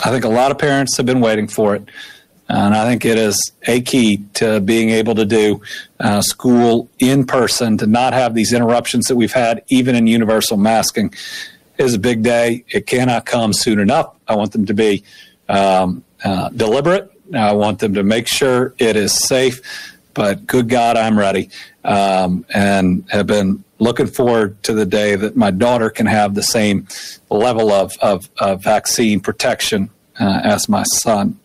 I think a lot of parents have been waiting for it. And I think it is a key to being able to do school in person, to not have these interruptions that we've had, even in universal masking. It is a big day. It cannot come soon enough. I want them to be deliberate. I want them to make sure it is safe. But good God, I'm ready, and have been looking forward to the day that my daughter can have the same level of vaccine protection as my son.